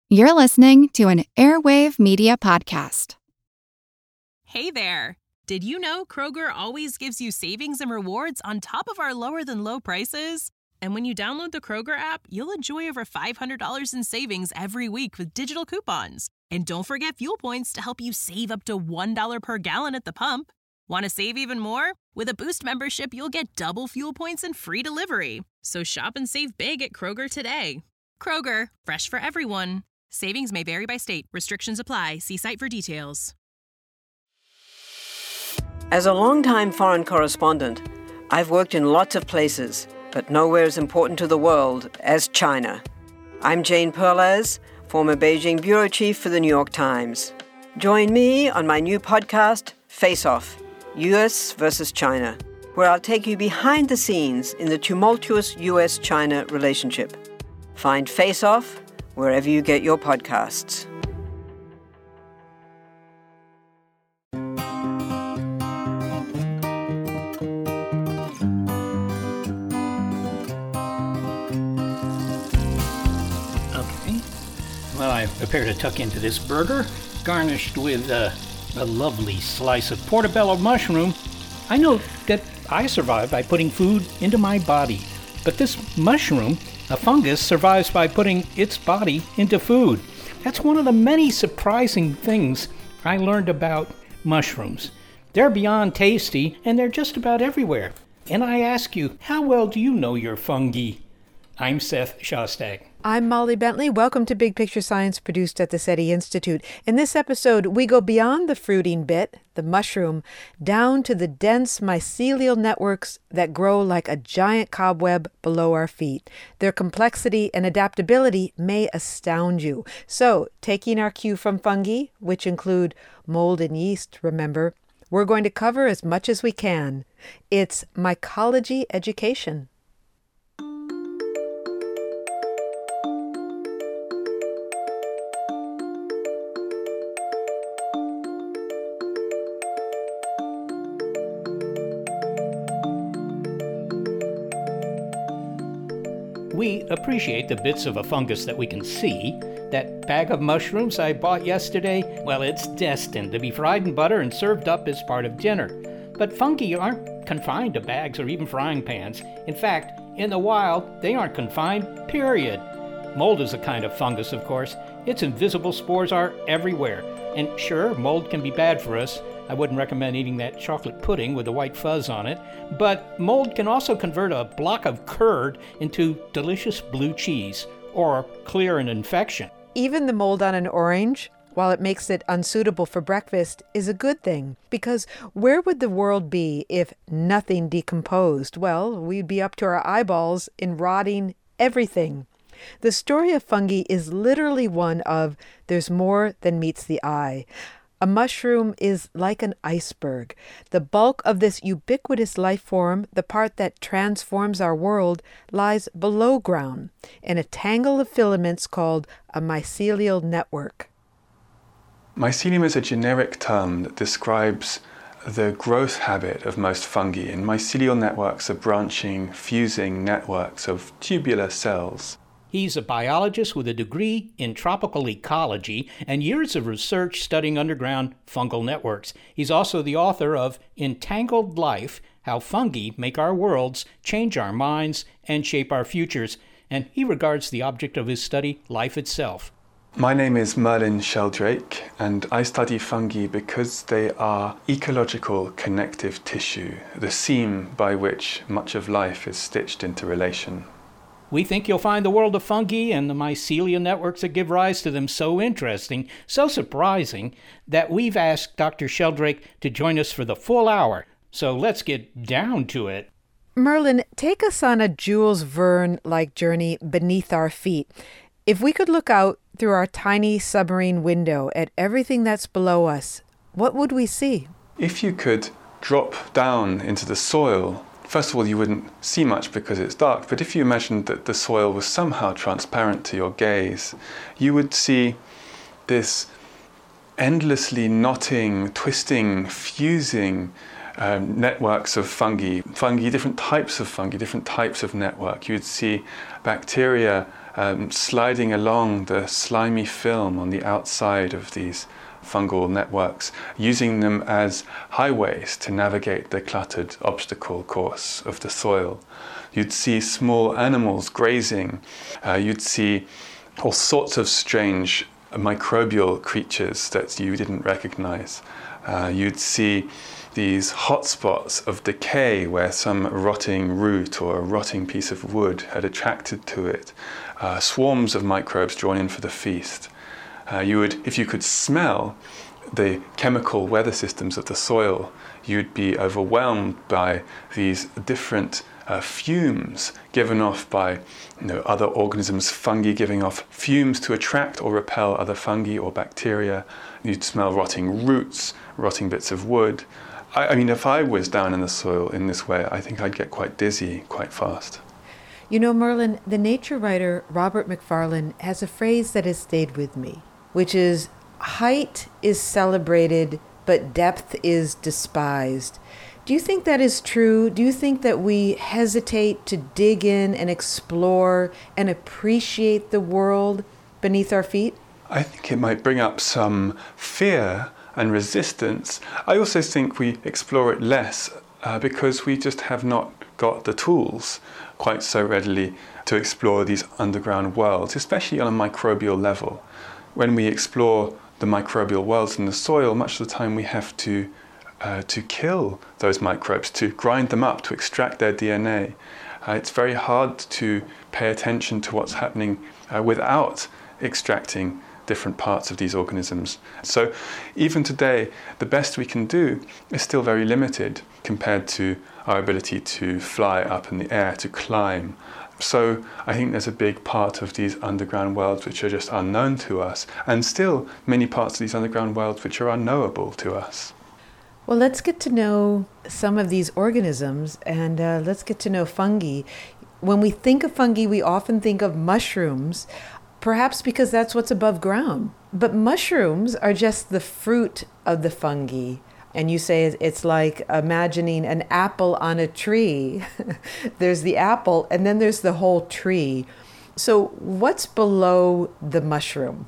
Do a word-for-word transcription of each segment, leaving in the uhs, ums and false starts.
You're listening to an Airwave Media Podcast. Hey there! Did you know Kroger always gives you savings and rewards on top of our lower-than-low prices? And when you download the Kroger app, you'll enjoy over five hundred dollars in savings every week with digital coupons. And don't forget fuel points to help you save up to one dollar per gallon at the pump. Want to save even more? With a Boost membership, you'll get double fuel points and free delivery. So shop and save big at Kroger today. Kroger, fresh for everyone. Savings may vary by state. Restrictions apply. See site for details. As a longtime foreign correspondent, I've worked in lots of places, but nowhere as important to the world as China. I'm Jane Perlez, former Beijing bureau chief for the New York Times. Join me on my new podcast, Face Off, U S versus China, where I'll take you behind the scenes in the tumultuous U S China relationship. Find Face Off wherever you get your podcasts. Okay. Well, I appear to tuck into this burger, garnished with uh, a lovely slice of portobello mushroom. I know that I survive by putting food into my body, but this mushroom, a fungus, survives by putting its body into food. That's one of the many surprising things I learned about mushrooms. They're beyond tasty, and they're just about everywhere. And I ask you, how well do you know your fungi? I'm Seth Shostak. I'm Molly Bentley. Welcome to Big Picture Science, produced at the SETI Institute. In this episode, we go beyond the fruiting bit, the mushroom, down to the dense mycelial networks that grow like a giant cobweb below our feet. Their complexity and adaptability may astound you. So, taking our cue from fungi, which include mold and yeast, remember, we're going to cover as much as we can. It's mycology education. We appreciate the bits of a fungus that we can see. That bag of mushrooms I bought yesterday, well, it's destined to be fried in butter and served up as part of dinner. But fungi aren't confined to bags or even frying pans. In fact, in the wild, they aren't confined, period. Mold is a kind of fungus, of course. Its invisible spores are everywhere. And sure, mold can be bad for us. I wouldn't recommend eating that chocolate pudding with the white fuzz on it. But mold can also convert a block of curd into delicious blue cheese or clear an infection. Even the mold on an orange, while it makes it unsuitable for breakfast, is a good thing. Because where would the world be if nothing decomposed? Well, we'd be up to our eyeballs in rotting everything. The story of fungi is literally one of there's more than meets the eye. A mushroom is like an iceberg. The bulk of this ubiquitous life form, the part that transforms our world, lies below ground in a tangle of filaments called a mycelial network. Mycelium is a generic term that describes the growth habit of most fungi, and mycelial networks are branching, fusing networks of tubular cells. He's a biologist with a degree in tropical ecology and years of research studying underground fungal networks. He's also the author of Entangled Life, How Fungi Make Our Worlds, Change Our Minds, and Shape Our Futures. And he regards the object of his study, life itself. My name is Merlin Sheldrake, and I study fungi because they are ecological connective tissue, the seam by which much of life is stitched into relation. We think you'll find the world of fungi and the mycelial networks that give rise to them so interesting, so surprising, that we've asked Doctor Sheldrake to join us for the full hour. So let's get down to it. Merlin, take us on a Jules Verne-like journey beneath our feet. If we could look out through our tiny submarine window at everything that's below us, what would we see? If you could drop down into the soil, first of all, you wouldn't see much because it's dark, but if you imagined that the soil was somehow transparent to your gaze, you would see this endlessly knotting, twisting, fusing um, networks of fungi, fungi, different types of fungi, different types of network. You would see bacteria um, sliding along the slimy film on the outside of these fungal networks, using them as highways to navigate the cluttered obstacle course of the soil. You'd see small animals grazing. Uh, you'd see all sorts of strange microbial creatures that you didn't recognize. Uh, you'd see these hotspots of decay where some rotting root or a rotting piece of wood had attracted to it. Uh, swarms of microbes drawn in for the feast. Uh, you would, if you could smell the chemical weather systems of the soil, you'd be overwhelmed by these different uh, fumes given off by you know, other organisms, fungi giving off fumes to attract or repel other fungi or bacteria. You'd smell rotting roots, rotting bits of wood. I, I mean, if I was down in the soil in this way, I think I'd get quite dizzy quite fast. You know, Merlin, the nature writer Robert Macfarlane has a phrase that has stayed with me, which is, height is celebrated, but depth is despised. Do you think that is true? Do you think that we hesitate to dig in and explore and appreciate the world beneath our feet? I think it might bring up some fear and resistance. I also think we explore it less uh, because we just have not got the tools quite so readily to explore these underground worlds, especially on a microbial level. When we explore the microbial worlds in the soil, much of the time we have to uh, to kill those microbes, to grind them up, to extract their D N A. Uh, it's very hard to pay attention to what's happening uh, without extracting different parts of these organisms. So even today, the best we can do is still very limited compared to our ability to fly up in the air, to climb. So I think there's a big part of these underground worlds which are just unknown to us, and still many parts of these underground worlds which are unknowable to us. Well, let's get to know some of these organisms, and uh, let's get to know fungi. When we think of fungi, we often think of mushrooms, perhaps because that's what's above ground. But mushrooms are just the fruit of the fungi. And you say it's like imagining an apple on a tree. There's the apple, and then there's the whole tree. So what's below the mushroom?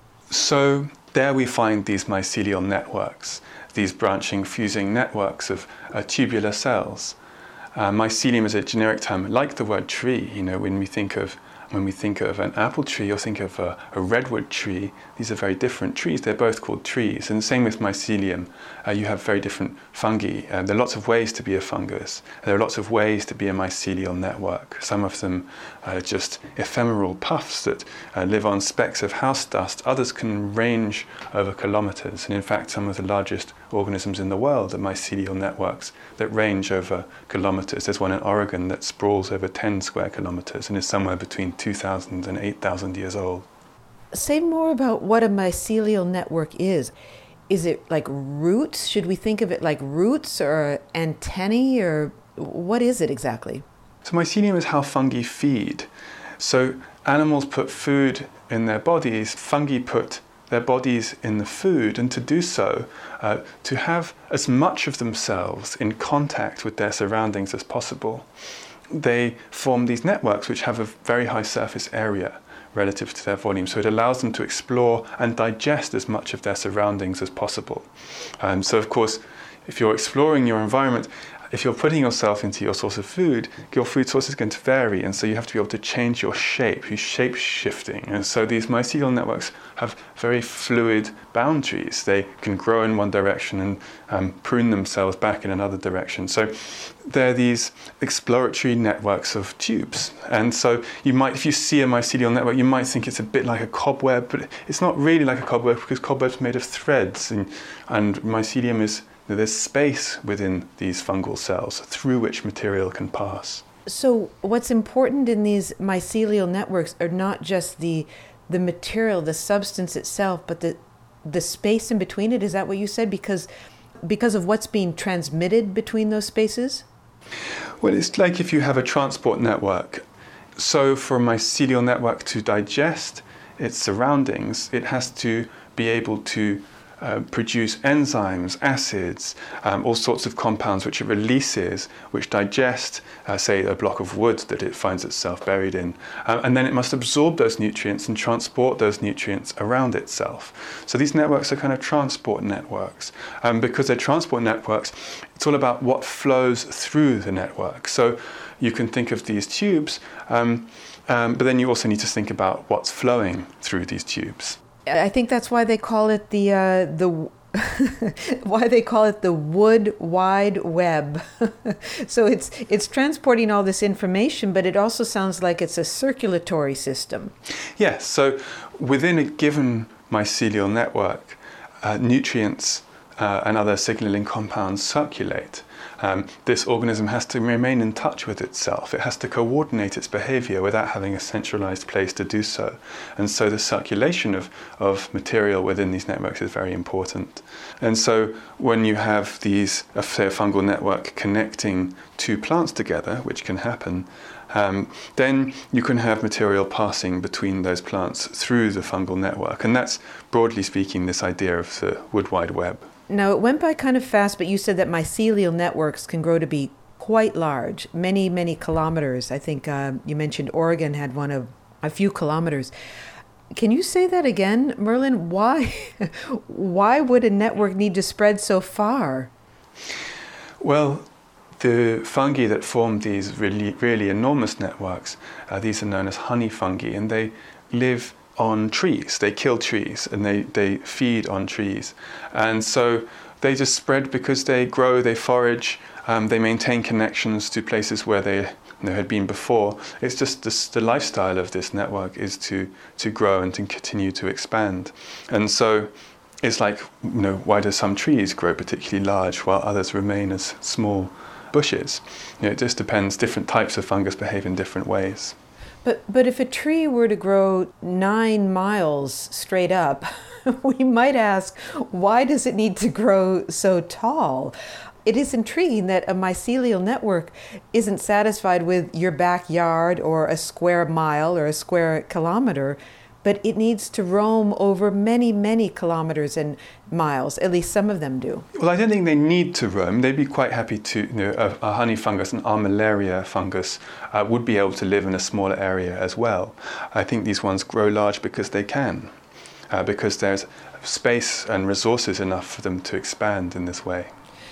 So there we find these mycelial networks, these branching, fusing networks of uh, tubular cells. Uh, mycelium is a generic term, like the word tree. You know, when we think of When we think of an apple tree or think of a, a redwood tree, these are very different trees. They're both called trees. And the same with mycelium. Uh, you have very different fungi. Uh, there are lots of ways to be a fungus. There are lots of ways to be a mycelial network. Some of them are just ephemeral puffs that uh, live on specks of house dust. Others can range over kilometers. And in fact, some of the largest organisms in the world are mycelial networks that range over kilometers. There's one in Oregon that sprawls over ten square kilometers and is somewhere between two thousand and eight thousand years old. Say more about what a mycelial network is. Is it like roots? Should we think of it like roots or antennae, or what is it exactly? So mycelium is how fungi feed. So animals put food in their bodies, fungi put their bodies in the food, and to do so, uh, to have as much of themselves in contact with their surroundings as possible. They form these networks which have a very high surface area relative to their volume, so it allows them to explore and digest as much of their surroundings as possible. Um, so of course, if you're exploring your environment, if you're putting yourself into your source of food, your food source is going to vary, and so you have to be able to change your shape, you're shape shifting. And so these mycelial networks have very fluid boundaries. They can grow in one direction and um, prune themselves back in another direction. So they're these exploratory networks of tubes. And so you might, if you see a mycelial network, you might think it's a bit like a cobweb, but it's not really like a cobweb because cobweb's made of threads, and, and mycelium is there's space within these fungal cells through which material can pass. So what's important in these mycelial networks are not just the the material, the substance itself, but the the space in between it. Is that what you said? Because because of what's being transmitted between those spaces? Well, it's like if you have a transport network. So for a mycelial network to digest its surroundings, it has to be able to uh, produce enzymes, acids, um, all sorts of compounds which it releases, which digest, uh, say, a block of wood that it finds itself buried in. Um, and then it must absorb those nutrients and transport those nutrients around itself. So these networks are kind of transport networks. Um, because they're transport networks, it's all about what flows through the network. So you can think of these tubes, um, um, but then you also need to think about what's flowing through these tubes. I think that's why they call it the uh, the why they call it the wood wide web. So it's it's transporting all this information, but it also sounds like it's a circulatory system. Yes. So within a given mycelial network, uh, nutrients uh, and other signaling compounds circulate. Um, this organism has to remain in touch with itself. It has to coordinate its behavior without having a centralized place to do so. And so the circulation of, of material within these networks is very important. And so when you have these, uh, say, a fungal network connecting two plants together, which can happen, um, then you can have material passing between those plants through the fungal network. And that's, broadly speaking, this idea of the wood wide web. Now, it went by kind of fast, but you said that mycelial networks can grow to be quite large, many, many kilometers. I think uh, you mentioned Oregon had one of a few kilometers. Can you say that again, Merlin? Why, why would a network need to spread so far? Well, the fungi that form these really, really enormous networks, uh, these are known as honey fungi, and they live on trees. They kill trees and they, they feed on trees. And so they just spread because they grow, they forage, um, they maintain connections to places where they you know, had been before. It's just this, the lifestyle of this network is to, to grow and to continue to expand. And so it's like, you know, why do some trees grow particularly large while others remain as small bushes? You know, it just depends. Different types of fungus behave in different ways. But but if a tree were to grow nine miles straight up, we might ask, why does it need to grow so tall? It is intriguing that a mycelial network isn't satisfied with your backyard or a square mile or a square kilometer, but it needs to roam over many, many kilometers and miles. At least some of them do. Well, I don't think they need to roam. They'd be quite happy to, you know, a, a honey fungus, an Armillaria fungus, uh, would be able to live in a smaller area as well. I think these ones grow large because they can, uh, because there's space and resources enough for them to expand in this way.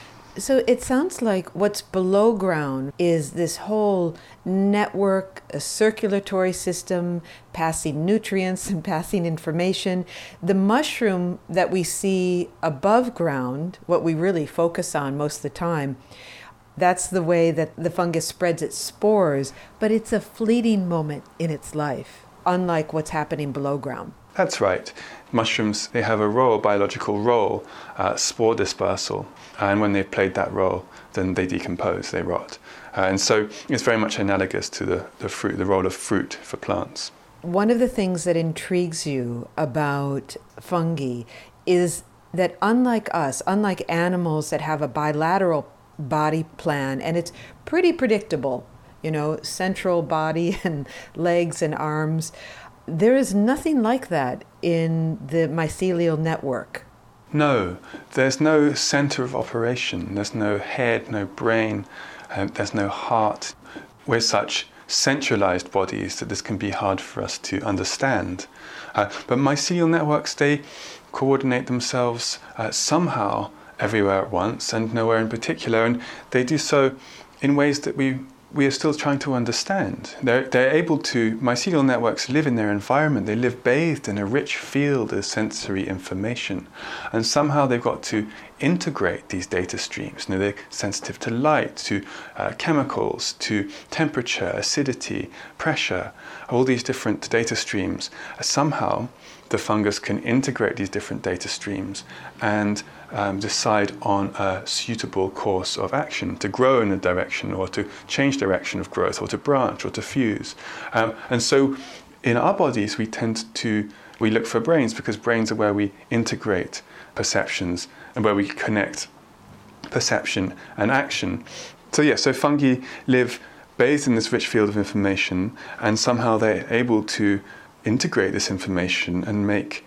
So it sounds like what's below ground is this whole network, a circulatory system, passing nutrients and passing information. The mushroom that we see above ground, what we really focus on most of the time, that's the way that the fungus spreads its spores, but it's a fleeting moment in its life, unlike what's happening below ground. That's right. Mushrooms, they have a role, biological role, uh, spore dispersal. And when they've played that role, then they decompose, they rot. Uh, and so it's very much analogous to the, the fruit, the role of fruit for plants. One of the things that intrigues you about fungi is that unlike us, unlike animals that have a bilateral body plan, and it's pretty predictable, you know, central body and legs and arms, there is nothing like that in the mycelial network. No, there's no center of operation. There's no head, no brain, um, there's no heart. We're such centralized bodies that this can be hard for us to understand. Uh, but mycelial networks, they coordinate themselves uh, somehow everywhere at once and nowhere in particular, and they do so in ways that we we are still trying to understand. They're, they're able to, mycelial networks live in their environment, they live bathed in a rich field of sensory information, and somehow they've got to integrate these data streams. You know, they're sensitive to light, to uh, chemicals, to temperature, acidity, pressure, all these different data streams. Somehow the fungus can integrate these different data streams and um, decide on a suitable course of action to grow in a direction or to change direction of growth or to branch or to fuse. Um, and so in our bodies we tend to, we look for brains because brains are where we integrate perceptions and where we connect perception and action. So yeah, so fungi live bathed in this rich field of information, and somehow they're able to integrate this information and make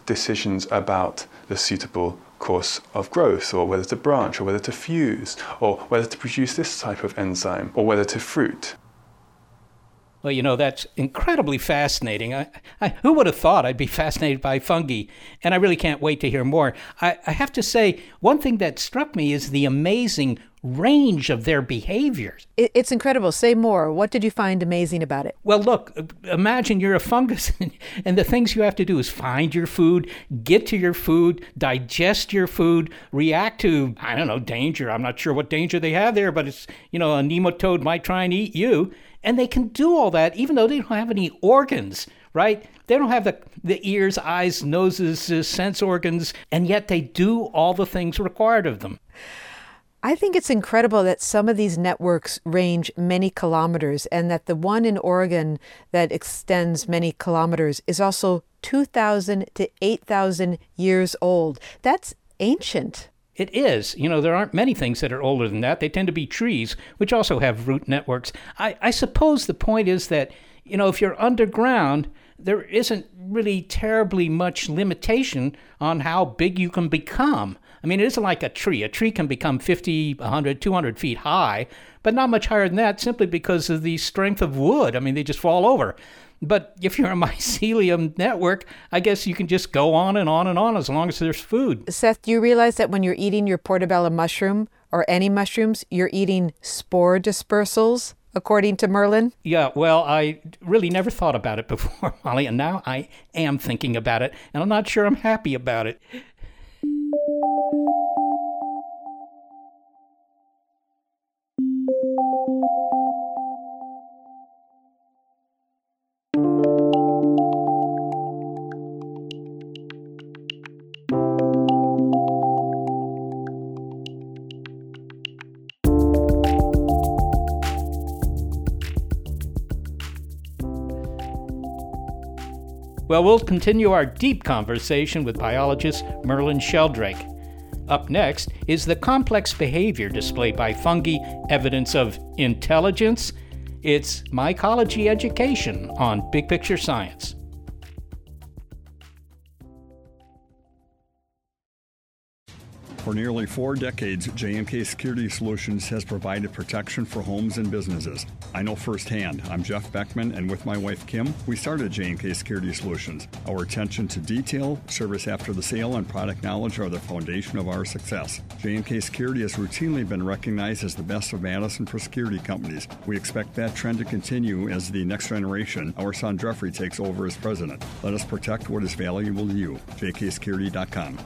decisions about the suitable course of growth, or whether to branch, or whether to fuse, or whether to produce this type of enzyme, or whether to fruit. Well, you know, that's incredibly fascinating. I, I, who would have thought I'd be fascinated by fungi? And I really can't wait to hear more. I, I have to say, one thing that struck me is the amazing range of their behaviors. It, it's incredible. Say more. What did you find amazing about it? Well, look, imagine you're a fungus, and the things you have to do is find your food, get to your food, digest your food, react to, I don't know, danger. I'm not sure what danger they have there, but it's, you know, a nematode might try and eat you. And they can do all that even though they don't have any organs, right? They don't have the, the ears, eyes, noses, uh, sense organs, and yet they do all the things required of them. I think it's incredible that some of these networks range many kilometers, and that the one in Oregon that extends many kilometers is also two thousand to eight thousand years old. That's ancient. It is. You know, there aren't many things that are older than that. They tend to be trees, which also have root networks. I, I suppose the point is that, you know, if you're underground, there isn't really terribly much limitation on how big you can become. I mean, it isn't like a tree. A tree can become fifty, one hundred, two hundred feet high, but not much higher than that simply because of the strength of wood. I mean, they just fall over. But if you're a mycelium network, I guess you can just go on and on and on as long as there's food. Seth, do you realize that when you're eating your portobello mushroom or any mushrooms, you're eating spore dispersals, according to Merlin? Yeah, well, I really never thought about it before, Molly, and now I am thinking about it, and I'm not sure I'm happy about it. Well, we'll continue our deep conversation with biologist Merlin Sheldrake. Up next is the complex behavior displayed by fungi, evidence of intelligence. It's mycology education on Big Picture Science. For nearly four decades, J and K Security Solutions has provided protection for homes and businesses. I know firsthand. I'm Jeff Beckman, and with my wife Kim, we started J and K Security Solutions. Our attention to detail, service after the sale, and product knowledge are the foundation of our success. J and K Security has routinely been recognized as the best of Madison for security companies. We expect that trend to continue as the next generation, our son Jeffrey, takes over as president. Let us protect what is valuable to you. J K security dot com.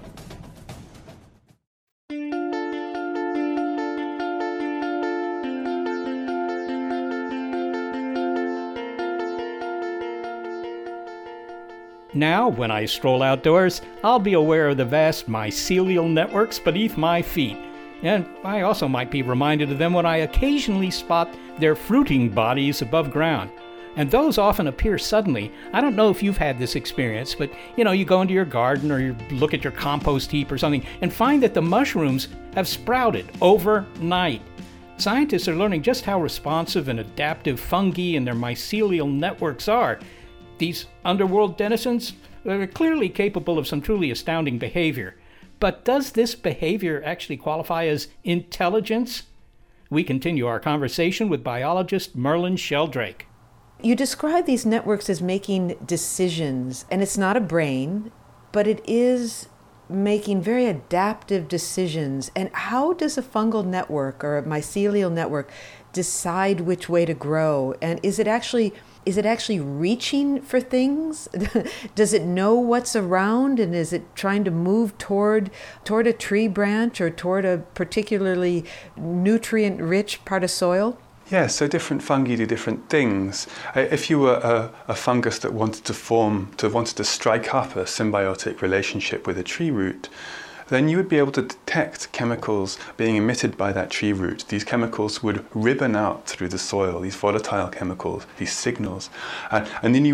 Now, when I stroll outdoors, I'll be aware of the vast mycelial networks beneath my feet. And I also might be reminded of them when I occasionally spot their fruiting bodies above ground. And those often appear suddenly. I don't know if you've had this experience, but you know, you go into your garden or you look at your compost heap or something and find that the mushrooms have sprouted overnight. Scientists are learning just how responsive and adaptive fungi and their mycelial networks are. These underworld denizens are clearly capable of some truly astounding behavior. But does this behavior actually qualify as intelligence? We continue our conversation with biologist Merlin Sheldrake. You describe these networks as making decisions, and it's not a brain, but it is making very adaptive decisions. And how does a fungal network or a mycelial network decide which way to grow? And is it actually is it actually reaching for things? Does it know what's around, and is it trying to move toward toward a tree branch or toward a particularly nutrient-rich part of soil? Yeah, so different fungi do different things. If you were a, a fungus that wanted to form, to wanted to strike up a symbiotic relationship with a tree root, then you would be able to detect chemicals being emitted by that tree root. These chemicals would ribbon out through the soil, these volatile chemicals, these signals. Uh, and then you would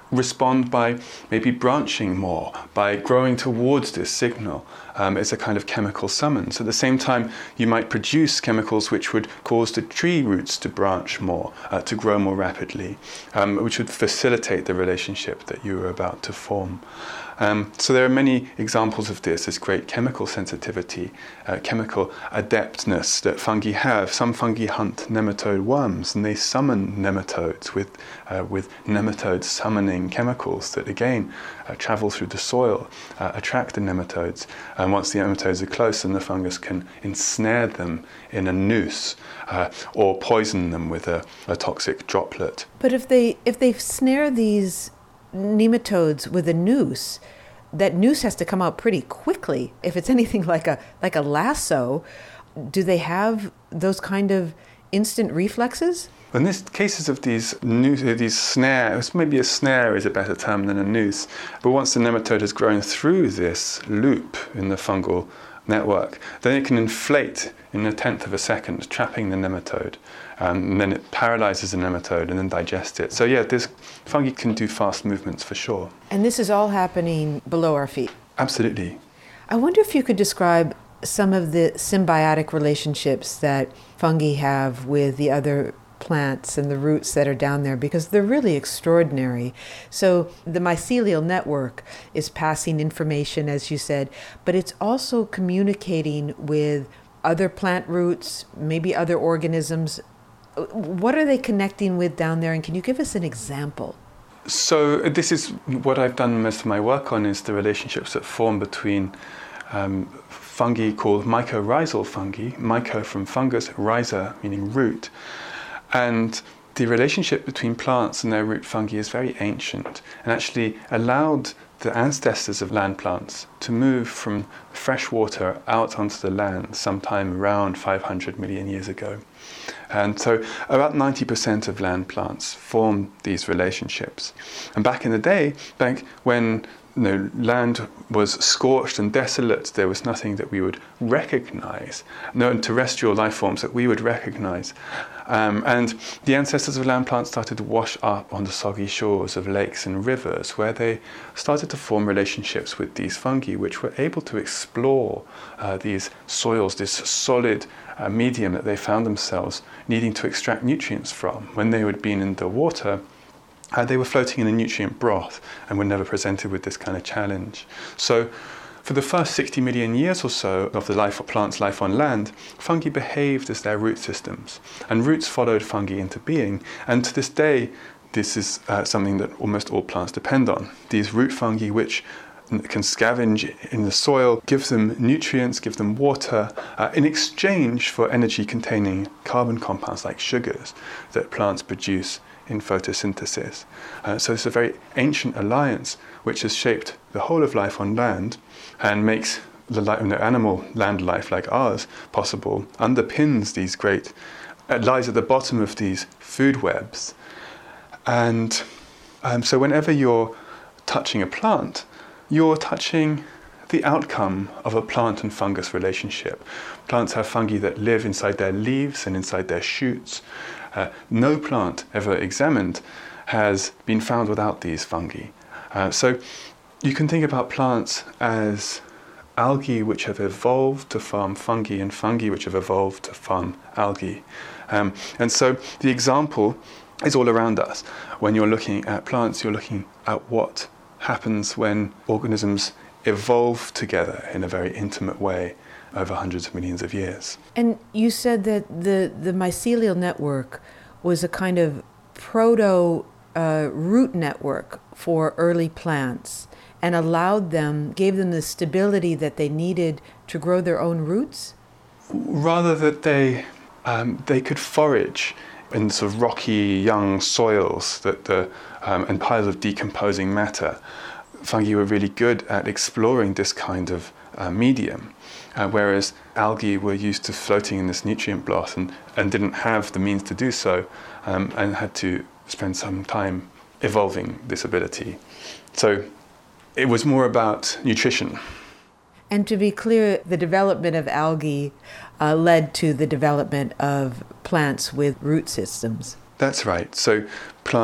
respond by maybe branching more, by growing towards this signal. Um, it's a kind of chemical summons. At the same time, you might produce chemicals which would cause the tree roots to branch more, uh, to grow more rapidly, um, which would facilitate the relationship that you were about to form. Um, so there are many examples of this, this great chemical sensitivity, uh, chemical adeptness that fungi have. Some fungi hunt nematode worms, and they summon nematodes with, uh, with nematode summoning chemicals that again uh, travel through the soil, uh, attract the nematodes. And once the nematodes are close, then the fungus can ensnare them in a noose uh, or poison them with a, a toxic droplet. But if they if they snare these nematodes with a noose, that noose has to come out pretty quickly. If it's anything like a like a lasso, do they have those kind of instant reflexes? In this cases of these noose, these snares, maybe a snare is a better term than a noose, but once the nematode has grown through this loop in the fungal network, then it can inflate in a tenth of a second, trapping the nematode. Um, and then it paralyzes the nematode and then digests it. So yeah, this fungi can do fast movements for sure. And this is all happening below our feet? Absolutely. I wonder if you could describe some of the symbiotic relationships that fungi have with the other plants and the roots that are down there, because they're really extraordinary. So the mycelial network is passing information, as you said, but it's also communicating with other plant roots, maybe other organisms. What are they connecting with down there, and can you give us an example? So this is what I've done most of my work on, is the relationships that form between um, fungi called mycorrhizal fungi, myco from fungus, rhiza meaning root. And the relationship between plants and their root fungi is very ancient and actually allowed the ancestors of land plants to move from fresh water out onto the land sometime around five hundred million years ago. And so about ninety percent of land plants form these relationships. And back in the day, back when you know, land was scorched and desolate, there was nothing that we would recognize, no terrestrial life forms that we would recognize. Um, and the ancestors of land plants started to wash up on the soggy shores of lakes and rivers, where they started to form relationships with these fungi, which were able to explore uh, these soils, this solid uh, medium that they found themselves needing to extract nutrients from. When they had been in the water, Uh, they were floating in a nutrient broth and were never presented with this kind of challenge. So for the first sixty million years or so of the life of plants' life on land, fungi behaved as their root systems, and roots followed fungi into being. And to this day, this is uh, something that almost all plants depend on. These root fungi, which can scavenge in the soil, give them nutrients, give them water, uh, in exchange for energy-containing carbon compounds like sugars that plants produce in photosynthesis. Uh, so it's a very ancient alliance which has shaped the whole of life on land and makes the li- you know, animal land life like ours possible, underpins these great, uh, lies at the bottom of these food webs. And um, so whenever you're touching a plant, you're touching the outcome of a plant and fungus relationship. Plants have fungi that live inside their leaves and inside their shoots. Uh, no plant ever examined has been found without these fungi. Uh, so you can think about plants as algae which have evolved to farm fungi, and fungi which have evolved to farm algae. Um, and so the example is all around us. When you're looking at plants, you're looking at what happens when organisms evolve together in a very intimate way over hundreds of millions of years. And you said that the, the mycelial network was a kind of proto uh, root network for early plants and allowed them, gave them the stability that they needed to grow their own roots? Rather that they, um, they could forage in sort of rocky young soils that the, um, and piles of decomposing matter. Fungi were really good at exploring this kind of uh, medium. Uh, whereas algae were used to floating in this nutrient broth and, and didn't have the means to do so, um, and had to spend some time evolving this ability. So it was more about nutrition. And to be clear, the development of algae uh, led to the development of plants with root systems. That's right. So plants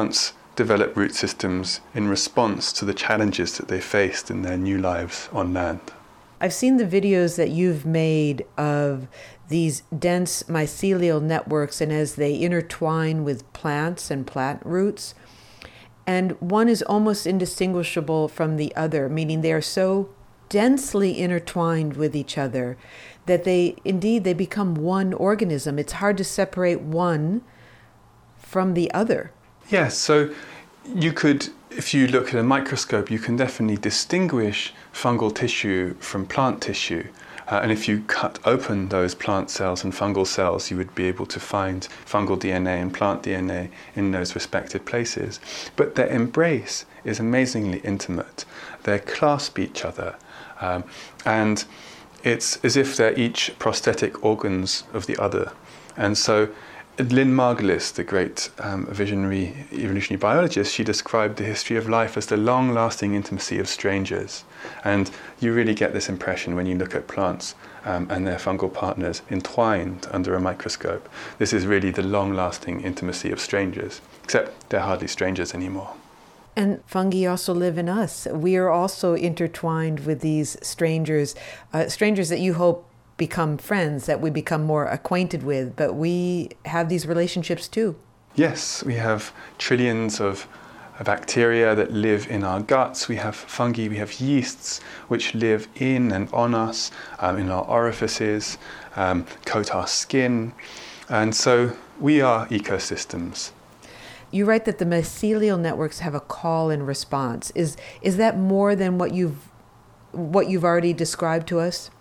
develop root systems in response to the challenges that they faced in their new lives on land. I've seen the videos that you've made of these dense mycelial networks and as they intertwine with plants and plant roots. And one is almost indistinguishable from the other, meaning they are so densely intertwined with each other that they, indeed, they become one organism. It's hard to separate one from the other. Yes, so you could, if you look at a microscope, you can definitely distinguish fungal tissue from plant tissue. Uh, and if you cut open those plant cells and fungal cells, you would be able to find fungal D N A and plant D N A in those respective places. But their embrace is amazingly intimate. They clasp each other. Um, and it's as if they're each prosthetic organs of the other. And so Lynn Margulis, the great um, visionary evolutionary biologist, she described the history of life as the long-lasting intimacy of strangers. And you really get this impression when you look at plants um, and their fungal partners entwined under a microscope. This is really the long-lasting intimacy of strangers, except they're hardly strangers anymore. And fungi also live in us. We are also intertwined with these strangers, uh, strangers that you hope become friends, that we become more acquainted with, but we have these relationships too. Yes, we have trillions of bacteria that live in our guts. We have fungi, we have yeasts which live in and on us, um, in our orifices, um, coat our skin. And so we are ecosystems. You write that the mycelial networks have a call and response. Is is that more than what you've what you've already described to us?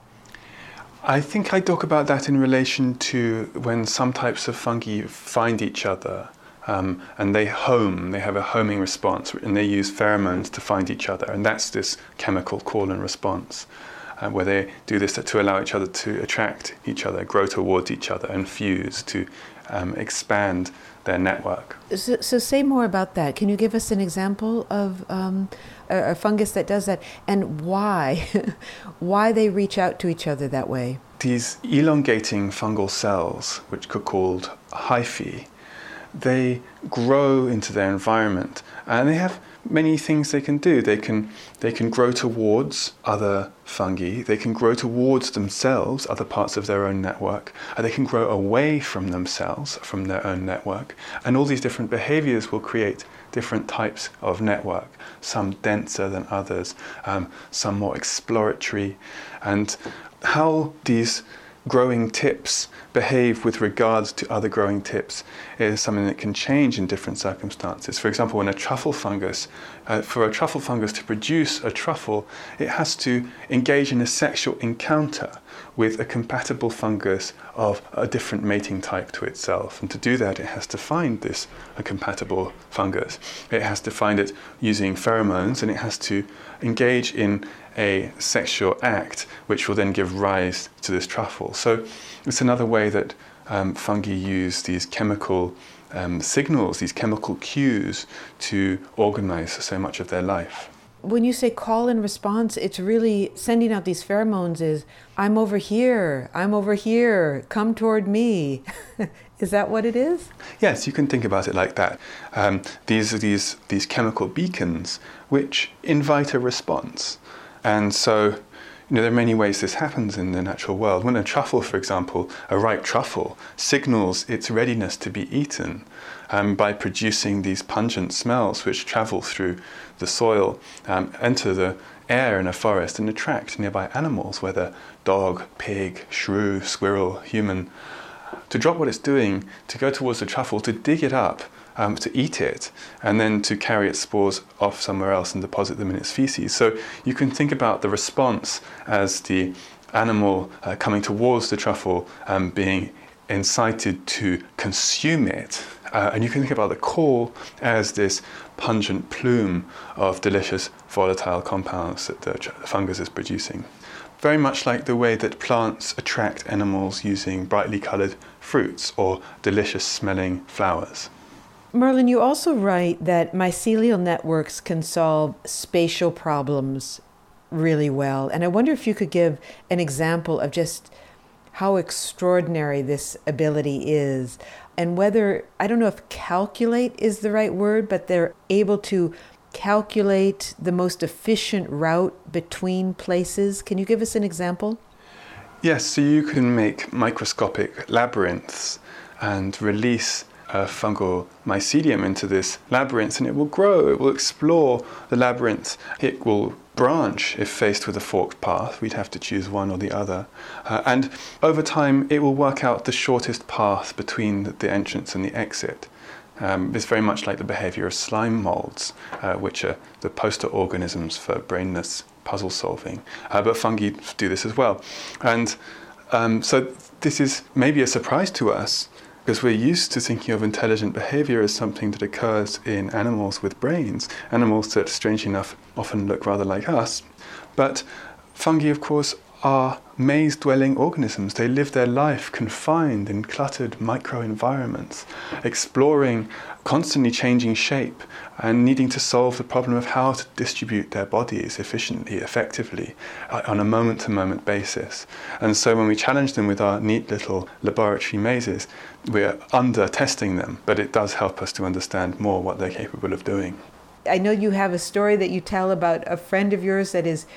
I think I talk about that in relation to when some types of fungi find each other um, and they home, they have a homing response, and they use pheromones to find each other, and that's this chemical call and response, uh, where they do this to allow each other to attract each other, grow towards each other, and fuse to um, expand their network. So, so say more about that. Can you give us an example of um, a, a fungus that does that, and why, why they reach out to each other that way? These elongating fungal cells, which are called hyphae, they grow into their environment, and they have many things they can do. They can they can grow towards other fungi, they can grow towards themselves, other parts of their own network, and they can grow away from themselves, from their own network. And all these different behaviors will create different types of network, some denser than others, um, some more exploratory. And how these growing tips behave with regards to other growing tips is something that can change in different circumstances. For example, when a truffle fungus, uh, for a truffle fungus to produce a truffle, it has to engage in a sexual encounter with a compatible fungus of a different mating type to itself. And to do that, it has to find this a compatible fungus. It has to find it using pheromones, and it has to engage in a sexual act which will then give rise to this truffle. So it's another way that um, fungi use these chemical um, signals, these chemical cues to organize so much of their life. When you say call and response, it's really sending out these pheromones is, I'm over here, I'm over here, come toward me. Is that what it is? Yes, you can think about it like that. Um, these are these, these chemical beacons which invite a response. And so, you know, there are many ways this happens in the natural world. When a truffle, for example, a ripe truffle, signals its readiness to be eaten um, by producing these pungent smells which travel through the soil, um, enter the air in a forest and attract nearby animals, whether dog, pig, shrew, squirrel, human, to drop what it's doing, to go towards the truffle, to dig it up, Um, to eat it, and then to carry its spores off somewhere else and deposit them in its feces. So you can think about the response as the animal uh, coming towards the truffle um, being incited to consume it. Uh, and you can think about the call as this pungent plume of delicious volatile compounds that the fungus is producing. Very much like the way that plants attract animals using brightly coloured fruits or delicious smelling flowers. Merlin, you also write that mycelial networks can solve spatial problems really well. And I wonder if you could give an example of just how extraordinary this ability is, and whether, I don't know if calculate is the right word, but they're able to calculate the most efficient route between places. Can you give us an example? Yes, so you can make microscopic labyrinths and release a fungal mycelium into this labyrinth, and it will grow, it will explore the labyrinth, it will branch if faced with a forked path. We'd have to choose one or the other. Uh, and over time, it will work out the shortest path between the, the entrance and the exit. Um, it's very much like the behavior of slime molds, uh, which are the poster organisms for brainless puzzle solving. Uh, but fungi do this as well. And um, so this is maybe a surprise to us, because we're used to thinking of intelligent behavior as something that occurs in animals with brains, animals that, strangely enough, often look rather like us. But fungi, of course, are maze-dwelling organisms. They live their life confined in cluttered microenvironments, exploring, constantly changing shape, and needing to solve the problem of how to distribute their bodies efficiently, effectively, on a moment-to-moment basis. And so when we challenge them with our neat little laboratory mazes, we're under-testing them, but it does help us to understand more what they're capable of doing. I know you have a story that you tell about a friend of yours that is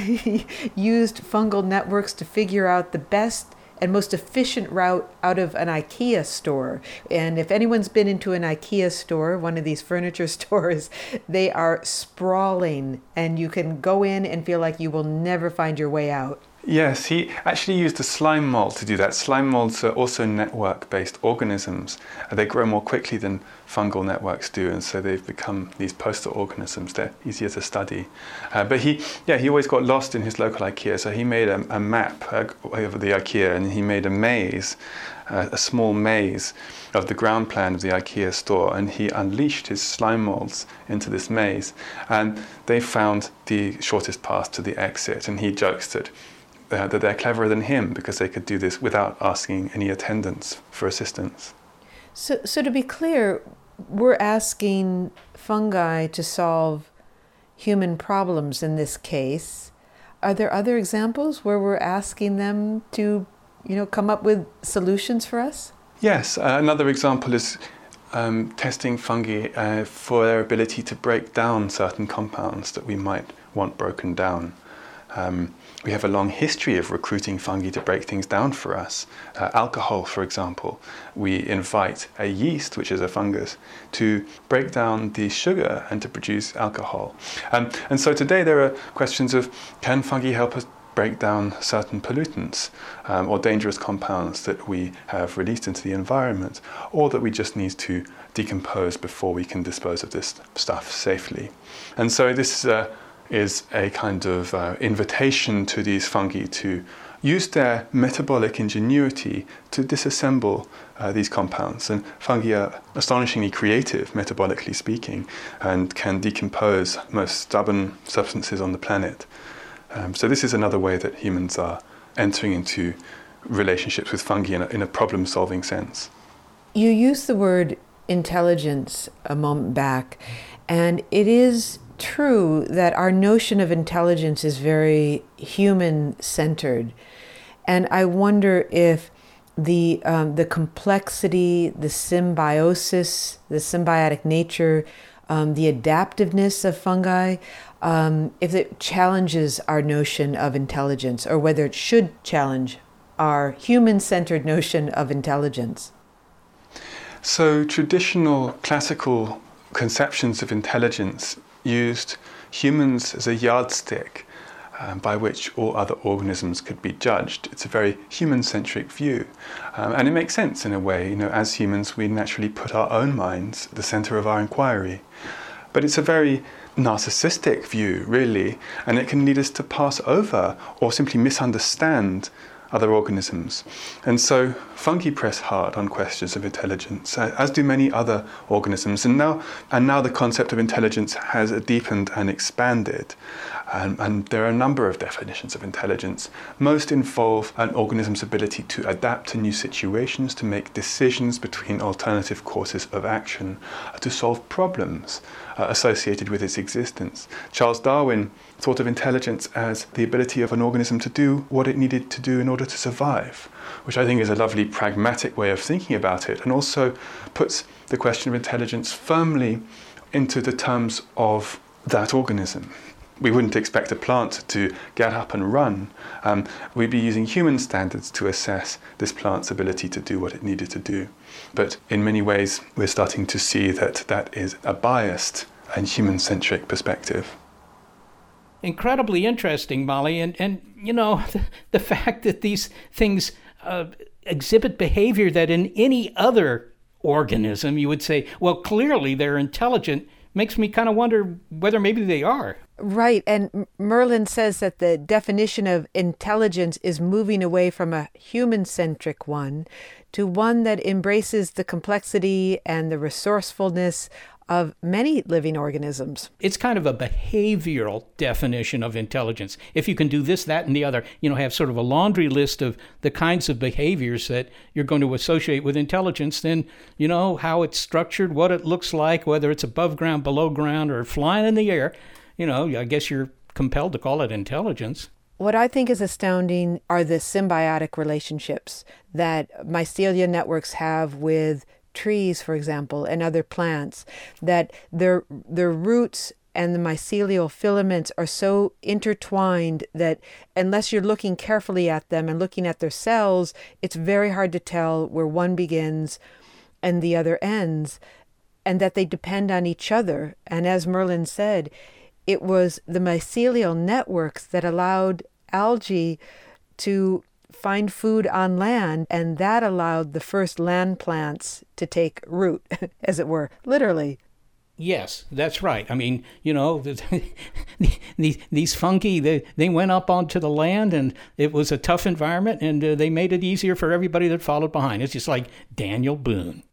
used fungal networks to figure out the best and most efficient route out of an IKEA store. And if anyone's been into an IKEA store, one of these furniture stores, they are sprawling, and you can go in and feel like you will never find your way out. Yes, he actually used a slime mold to do that. Slime molds are also network-based organisms. They grow more quickly than fungal networks do, and so they've become these poster organisms. They're easier to study. Uh, but he, yeah, he always got lost in his local IKEA, so he made a, a map uh, of the IKEA, and he made a maze, uh, a small maze of the ground plan of the IKEA store, and he unleashed his slime molds into this maze, and they found the shortest path to the exit, and he jokes that Uh, that they're cleverer than him because they could do this without asking any attendants for assistance. So, so to be clear, we're asking fungi to solve human problems in this case. Are there other examples where we're asking them to, you know, come up with solutions for us? Yes, uh, another example is um, testing fungi uh, for their ability to break down certain compounds that we might want broken down. Um, We have a long history of recruiting fungi to break things down for us. Uh, alcohol, for example. We invite a yeast, which is a fungus, to break down the sugar and to produce alcohol. Um, and so today there are questions of, can fungi help us break down certain pollutants um, or dangerous compounds that we have released into the environment, or that we just need to decompose before we can dispose of this stuff safely. And so this uh, is a kind of uh, invitation to these fungi to use their metabolic ingenuity to disassemble uh, these compounds. And fungi are astonishingly creative, metabolically speaking, and can decompose most stubborn substances on the planet. Um, so this is another way that humans are entering into relationships with fungi in a, in a problem-solving sense. You used the word intelligence a moment back, and it is true that our notion of intelligence is very human-centered. And I wonder if the um, the complexity, the symbiosis, the symbiotic nature, um, the adaptiveness of fungi, um, if it challenges our notion of intelligence, or whether it should challenge our human-centered notion of intelligence. So traditional classical conceptions of intelligence used humans as a yardstick um, by which all other organisms could be judged. It's a very human-centric view, um, and it makes sense in a way. You know, as humans, we naturally put our own minds at the center of our inquiry. But it's a very narcissistic view, really, and it can lead us to pass over or simply misunderstand other organisms. And so fungi press hard on questions of intelligence, as do many other organisms. And now, and now the concept of intelligence has deepened and expanded. Um, and there are a number of definitions of intelligence. Most involve an organism's ability to adapt to new situations, to make decisions between alternative courses of action, uh, to solve problems uh, associated with its existence. Charles Darwin thought of intelligence as the ability of an organism to do what it needed to do in order to survive, which I think is a lovely pragmatic way of thinking about it, and also puts the question of intelligence firmly into the terms of that organism. We wouldn't expect a plant to get up and run. Um, we'd be using human standards to assess this plant's ability to do what it needed to do. But in many ways, we're starting to see that that is a biased and human-centric perspective. Incredibly interesting, Molly. And, and you know, the, the fact that these things uh, exhibit behavior that in any other organism you would say, well, clearly they're intelligent, makes me kind of wonder whether maybe they are. Right. And Merlin says that the definition of intelligence is moving away from a human-centric one to one that embraces the complexity and the resourcefulness of many living organisms. It's kind of a behavioral definition of intelligence. If you can do this, that, and the other, you know, have sort of a laundry list of the kinds of behaviors that you're going to associate with intelligence, then, you know, how it's structured, what it looks like, whether it's above ground, below ground, or flying in the air, you know, I guess you're compelled to call it intelligence. What I think is astounding are the symbiotic relationships that mycelia networks have with trees, for example, and other plants, that their their roots and the mycelial filaments are so intertwined that unless you're looking carefully at them and looking at their cells, it's very hard to tell where one begins and the other ends, and that they depend on each other. And as Merlin said, it was the mycelial networks that allowed algae to find food on land, and that allowed the first land plants to take root, as it were, literally. Yes, that's right. I mean, you know, these, these fungi, they, they went up onto the land, and it was a tough environment, and uh, they made it easier for everybody that followed behind. It's just like Daniel Boone.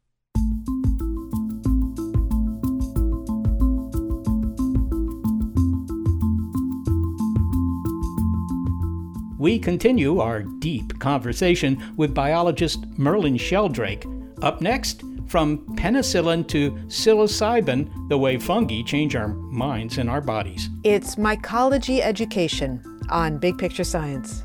We continue our deep conversation with biologist Merlin Sheldrake. Up next, from penicillin to psilocybin, the way fungi change our minds and our bodies. It's mycology education on Big Picture Science.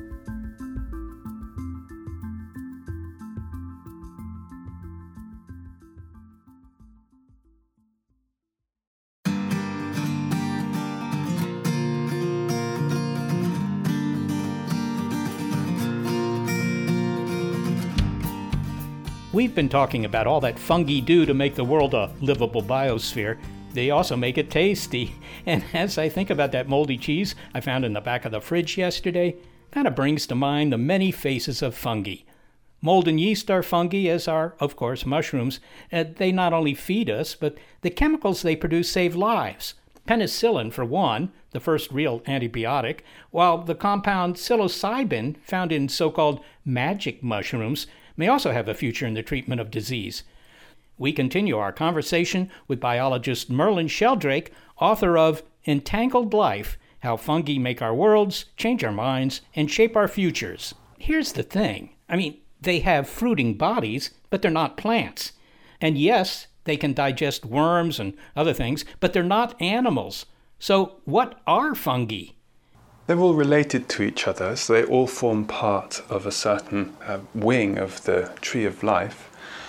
We've been talking about all that fungi do to make the world a livable biosphere. They also make it tasty. And as I think about that moldy cheese I found in the back of the fridge yesterday, kind of brings to mind the many faces of fungi. Mold and yeast are fungi, as are, of course, mushrooms. Uh, they not only feed us, but the chemicals they produce save lives. Penicillin, for one, the first real antibiotic, while the compound psilocybin, found in so-called magic mushrooms, may also have a future in the treatment of disease. We continue our conversation with biologist Merlin Sheldrake, author of Entangled Life, How Fungi Make Our Worlds, Change Our Minds, and Shape Our Futures. Here's the thing. I mean, they have fruiting bodies, but they're not plants. And yes, they can digest worms and other things, but they're not animals. So what are fungi? They're all related to each other, so they all form part of a certain uh, wing of the tree of life,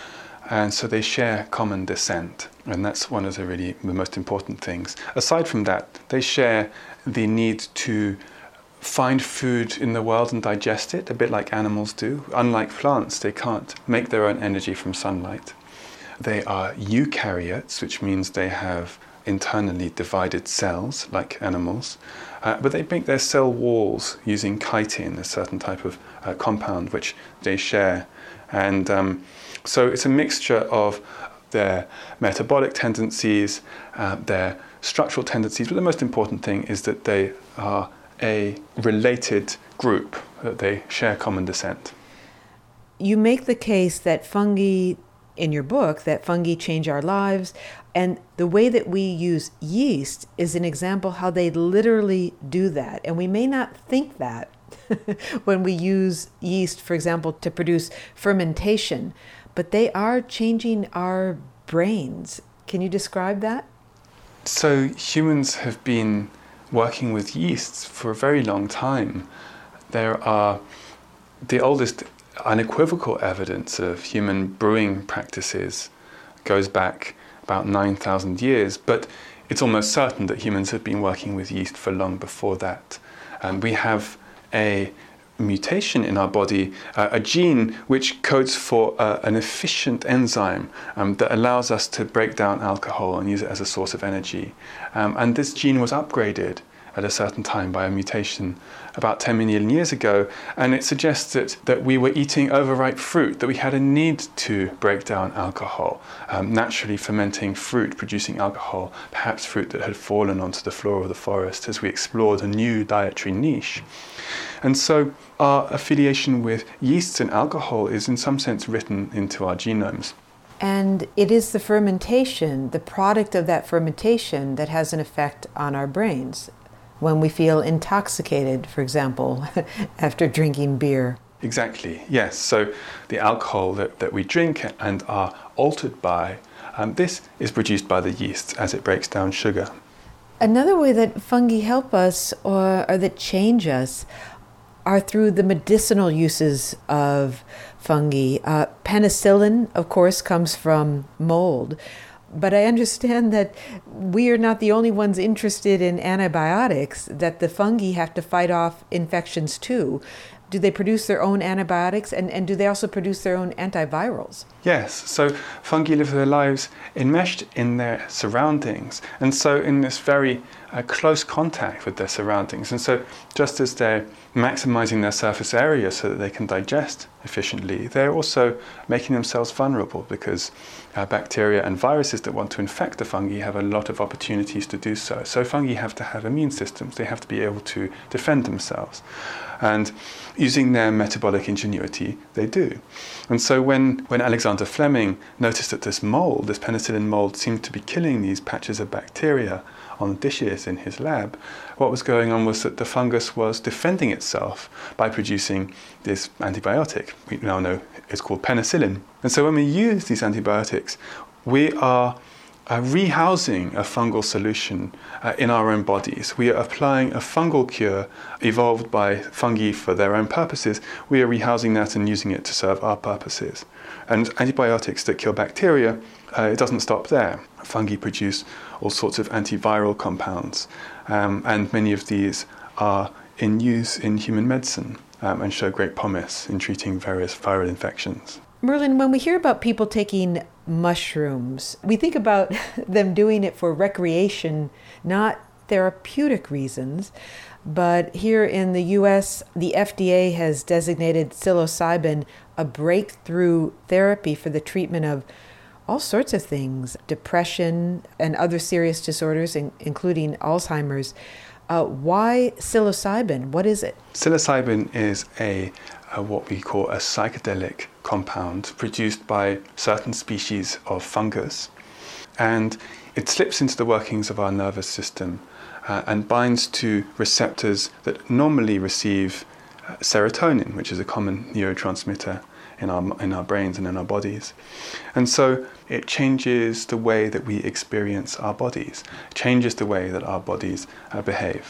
and so they share common descent, and that's one of the really the most important things. Aside from that, they share the need to find food in the world and digest it, a bit like animals do. Unlike plants, they can't make their own energy from sunlight. They are eukaryotes, which means they have internally divided cells, like animals, uh, but they make their cell walls using chitin, a certain type of uh, compound which they share. And um, so it's a mixture of their metabolic tendencies, uh, their structural tendencies, but the most important thing is that they are a related group, that they share common descent. You make the case that fungi, in your book, that fungi change our lives, and the way that we use yeast is an example how they literally do that. And we may not think that when we use yeast, for example, to produce fermentation, but they are changing our brains. Can you describe that? So humans have been working with yeasts for a very long time. There are the oldest unequivocal evidence of human brewing practices goes back about nine thousand years, but it's almost certain that humans have been working with yeast for long before that. And we have a mutation in our body, uh, a gene which codes for uh, an efficient enzyme um, that allows us to break down alcohol and use it as a source of energy. Um, and this gene was upgraded at a certain time by a mutation about ten million years ago, and it suggests that, that we were eating overripe fruit, that we had a need to break down alcohol, um, naturally fermenting fruit, producing alcohol, perhaps fruit that had fallen onto the floor of the forest as we explored a new dietary niche. And so our affiliation with yeasts and alcohol is in some sense written into our genomes. And it is the fermentation, the product of that fermentation, that has an effect on our brains. When we feel intoxicated, for example, after drinking beer. Exactly, yes. So the alcohol that, that we drink and are altered by, um, this is produced by the yeast as it breaks down sugar. Another way that fungi help us or, or that change us are through the medicinal uses of fungi. Uh, penicillin, of course, comes from mold. But I understand that we are not the only ones interested in antibiotics, that the fungi have to fight off infections too. Do they produce their own antibiotics, and, and do they also produce their own antivirals? Yes, so fungi live their lives enmeshed in their surroundings, and so in this very uh, close contact with their surroundings. And so just as they're maximizing their surface area so that they can digest efficiently, they're also making themselves vulnerable because uh, bacteria and viruses that want to infect the fungi have a lot of opportunities to do so. So fungi have to have immune systems. They have to be able to defend themselves. And using their metabolic ingenuity, they do. And so when, when Alexander Fleming noticed that this mold, this penicillin mold, seemed to be killing these patches of bacteria on dishes in his lab, what was going on was that the fungus was defending itself by producing this antibiotic. We now know it's called penicillin. And so when we use these antibiotics, we are Uh, rehousing a fungal solution uh, in our own bodies. We are applying a fungal cure evolved by fungi for their own purposes. We are rehousing that and using it to serve our purposes. And antibiotics that kill bacteria, uh, it doesn't stop there. Fungi produce all sorts of antiviral compounds, um, and many of these are in use in human medicine um, and show great promise in treating various viral infections. Merlin, when we hear about people taking mushrooms, we think about them doing it for recreation, not therapeutic reasons. But here in the U S, the F D A has designated psilocybin a breakthrough therapy for the treatment of all sorts of things, depression and other serious disorders, in, including Alzheimer's. Uh, why psilocybin? What is it? Psilocybin is a Uh, what we call a psychedelic compound produced by certain species of fungus, and it slips into the workings of our nervous system uh, and binds to receptors that normally receive uh, serotonin, which is a common neurotransmitter in our in our brains and in our bodies. And so it changes the way that we experience our bodies, changes the way that our bodies uh, behave.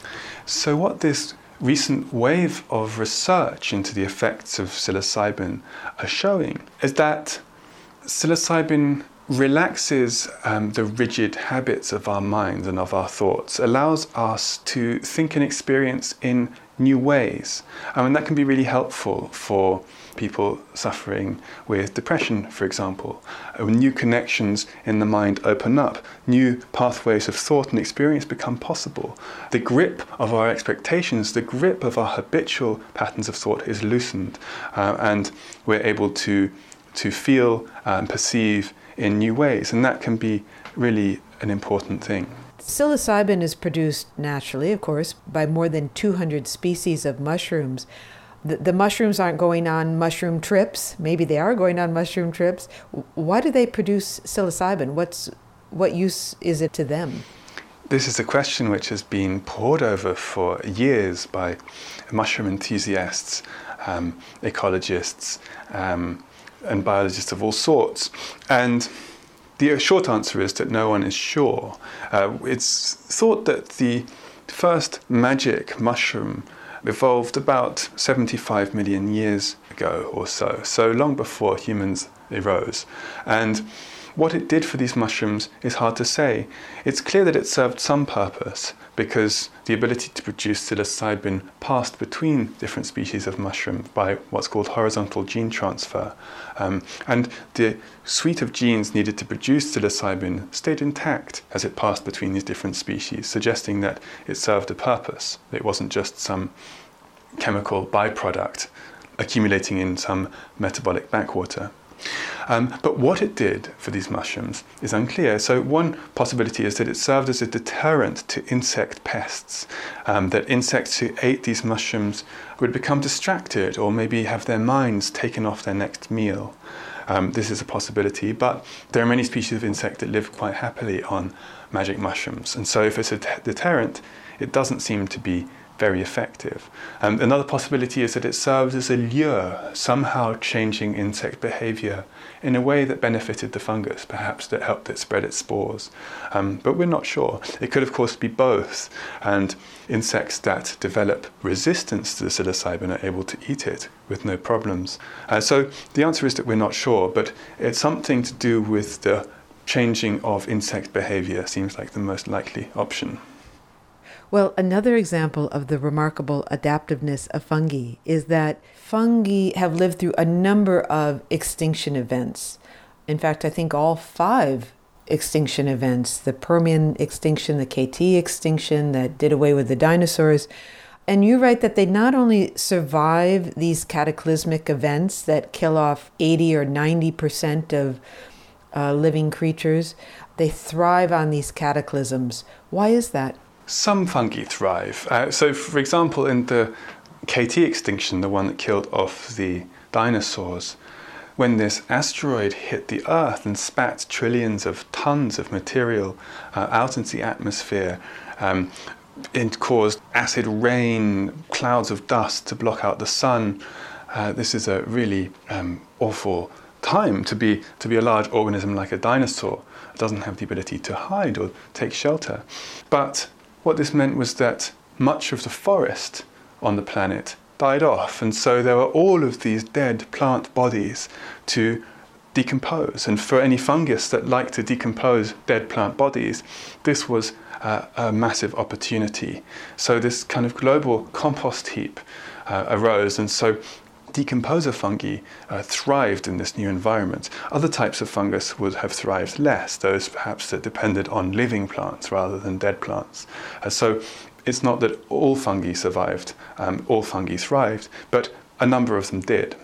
So what this recent wave of research into the effects of psilocybin are showing is that psilocybin relaxes um, the rigid habits of our minds and of our thoughts, allows us to think and experience in new ways. I mean, that can be really helpful for people suffering with depression, for example. Uh, new connections in the mind open up, new pathways of thought and experience become possible. The grip of our expectations, the grip of our habitual patterns of thought is loosened, uh, and we're able to, to feel and perceive in new ways, and that can be really an important thing. Psilocybin is produced naturally, of course, by more than two hundred species of mushrooms. The, the mushrooms aren't going on mushroom trips. Maybe they are going on mushroom trips. Why do they produce psilocybin? What's, what use is it to them? This is a question which has been pored over for years by mushroom enthusiasts, um, ecologists, um, and biologists of all sorts. And the short answer is that no one is sure. Uh, it's thought that the first magic mushroom evolved about seventy-five million years ago or so, so long before humans arose. And what it did for these mushrooms is hard to say. It's clear that it served some purpose because the ability to produce psilocybin passed between different species of mushroom by what's called horizontal gene transfer. Um, and the suite of genes needed to produce psilocybin stayed intact as it passed between these different species, suggesting that it served a purpose. It wasn't just some chemical byproduct accumulating in some metabolic backwater. Um, but what it did for these mushrooms is unclear. So one possibility is that it served as a deterrent to insect pests, um, that insects who ate these mushrooms would become distracted or maybe have their minds taken off their next meal. Um, this is a possibility, but there are many species of insect that live quite happily on magic mushrooms. And so if it's a t- deterrent, it doesn't seem to be very effective. Um, another possibility is that it serves as a lure, somehow changing insect behavior in a way that benefited the fungus, perhaps that helped it spread its spores. Um, but we're not sure. It could, of course, be both. And insects that develop resistance to the psilocybin are able to eat it with no problems. Uh, so the answer is that we're not sure, but it's something to do with the changing of insect behavior seems like the most likely option. Well, another example of the remarkable adaptiveness of fungi is that fungi have lived through a number of extinction events. In fact, I think all five extinction events, the Permian extinction, the K T extinction that did away with the dinosaurs. And you write that they not only survive these cataclysmic events that kill off eighty or ninety percent of uh, living creatures, they thrive on these cataclysms. Why is that? Some fungi thrive. Uh, so, for example, in the K T extinction, the one that killed off the dinosaurs, when this asteroid hit the Earth and spat trillions of tons of material uh, out into the atmosphere, um, it caused acid rain, clouds of dust to block out the sun. Uh, this is a really um, awful time to be to be a large organism like a dinosaur. It doesn't have the ability to hide or take shelter. But what this meant was that much of the forest on the planet died off, and so there were all of these dead plant bodies to decompose. And for any fungus that liked to decompose dead plant bodies, this was uh, a massive opportunity. So this kind of global compost heap uh, arose, and so decomposer fungi uh, thrived in this new environment. Other types of fungus would have thrived less, those perhaps that depended on living plants rather than dead plants. Uh, so it's not that all fungi survived, um, all fungi thrived, but a number of them did.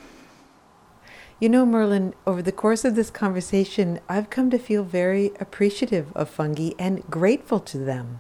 You know, Merlin, over the course of this conversation, I've come to feel very appreciative of fungi and grateful to them.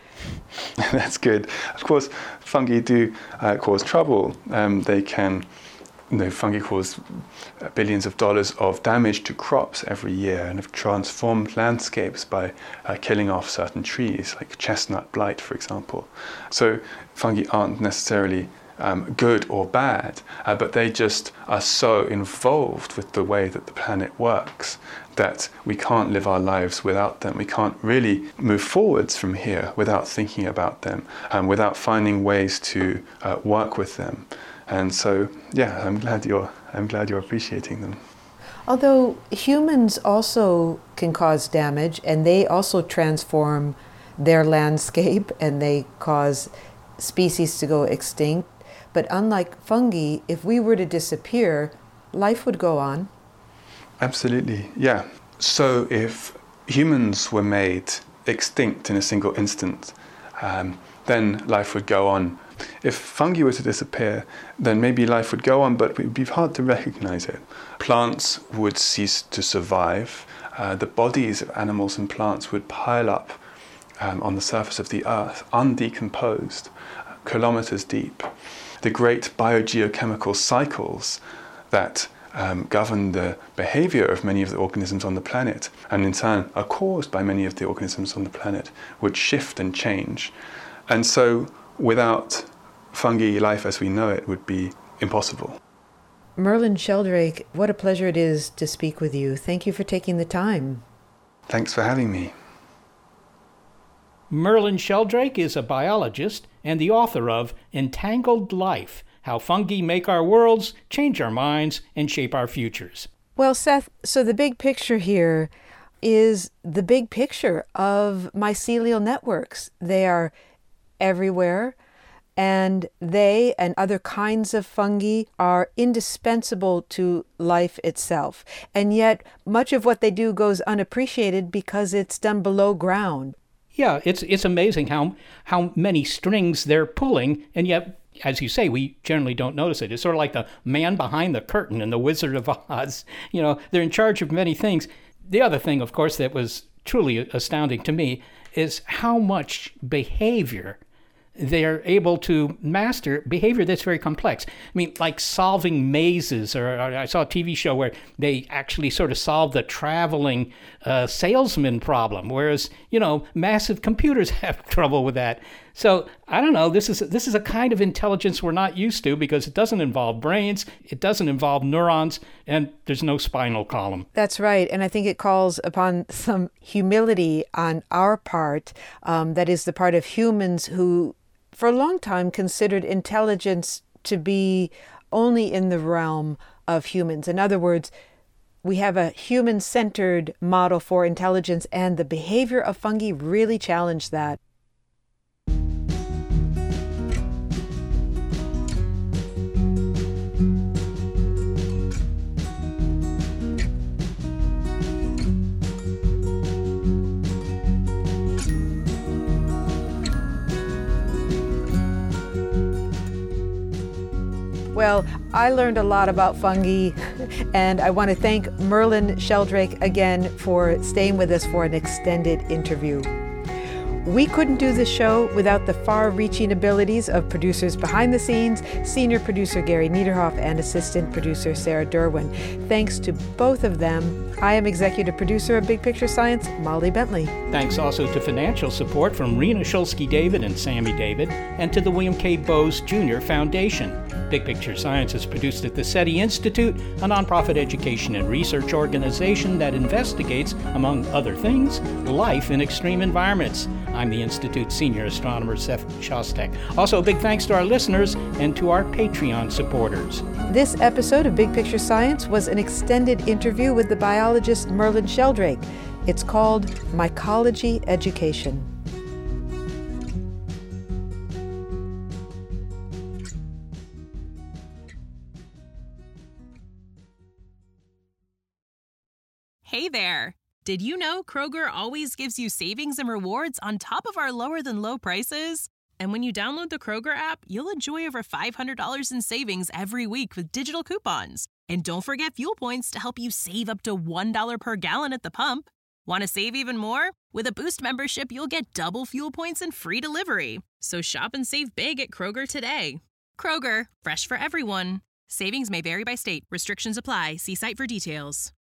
That's good. Of course, fungi do uh, cause trouble. Um, they can You know, fungi cause billions of dollars of damage to crops every year and have transformed landscapes by uh, killing off certain trees, like chestnut blight, for example. So fungi aren't necessarily um, good or bad, uh, but they just are so involved with the way that the planet works that we can't live our lives without them. We can't really move forwards from here without thinking about them and without finding ways to uh, work with them. And so, yeah, I'm glad you're I'm glad you're appreciating them. Although humans also can cause damage, and they also transform their landscape, and they cause species to go extinct. But unlike fungi, if we were to disappear, life would go on. Absolutely, yeah. So if humans were made extinct in a single instant, um, then life would go on. If fungi were to disappear, then maybe life would go on, but it would be hard to recognize it. Plants would cease to survive. Uh, the bodies of animals and plants would pile up um, on the surface of the earth, undecomposed, uh, kilometers deep. The great biogeochemical cycles that um, govern the behavior of many of the organisms on the planet, and in turn are caused by many of the organisms on the planet, would shift and change. And so without fungi, life as we know it would be impossible. Merlin Sheldrake, what a pleasure it is to speak with you. Thank you for taking the time. Thanks for having me. Merlin Sheldrake is a biologist and the author of Entangled Life: How Fungi Make Our Worlds, Change Our Minds, and Shape Our Futures. Well, Seth, so the big picture here is the big picture of mycelial networks. They are everywhere, and they and other kinds of fungi are indispensable to life itself. And yet, much of what they do goes unappreciated because it's done below ground. Yeah, it's it's amazing how how many strings they're pulling, and yet, as you say, we generally don't notice it. It's sort of like the man behind the curtain in The Wizard of Oz. You know, they're in charge of many things. The other thing, of course, that was truly astounding to me is how much behavior they're able to master, behavior that's very complex. I mean, like solving mazes, or, or I saw a T V show where they actually sort of solved the traveling uh, salesman problem, whereas, you know, massive computers have trouble with that. So, I don't know, this is this is a kind of intelligence we're not used to because it doesn't involve brains, it doesn't involve neurons, and there's no spinal column. That's right, and I think it calls upon some humility on our part, um, that is the part of humans who for a long time considered intelligence to be only in the realm of humans. In other words, we have a human-centered model for intelligence, and the behavior of fungi really challenged that. Well, I learned a lot about fungi, and I want to thank Merlin Sheldrake again for staying with us for an extended interview. We couldn't do this show without the far-reaching abilities of producers behind the scenes, senior producer Gary Niederhoff and assistant producer Sarah Derwin. Thanks to both of them, I am executive producer of Big Picture Science, Molly Bentley. Thanks also to financial support from Rena Shulsky-David and Sammy David, and to the William K. Bowes Junior Foundation. Big Picture Science is produced at the SETI Institute, a nonprofit education and research organization that investigates, among other things, life in extreme environments. I'm the Institute's senior astronomer, Seth Shostak. Also, a big thanks to our listeners and to our Patreon supporters. This episode of Big Picture Science was an extended interview with the biologist Merlin Sheldrake. It's called Mycology Education. Hey there! Did you know Kroger always gives you savings and rewards on top of our lower-than-low prices? And when you download the Kroger app, you'll enjoy over five hundred dollars in savings every week with digital coupons. And don't forget fuel points to help you save up to one dollar per gallon at the pump. Want to save even more? With a Boost membership, you'll get double fuel points and free delivery. So shop and save big at Kroger today. Kroger, fresh for everyone. Savings may vary by state. Restrictions apply. See site for details.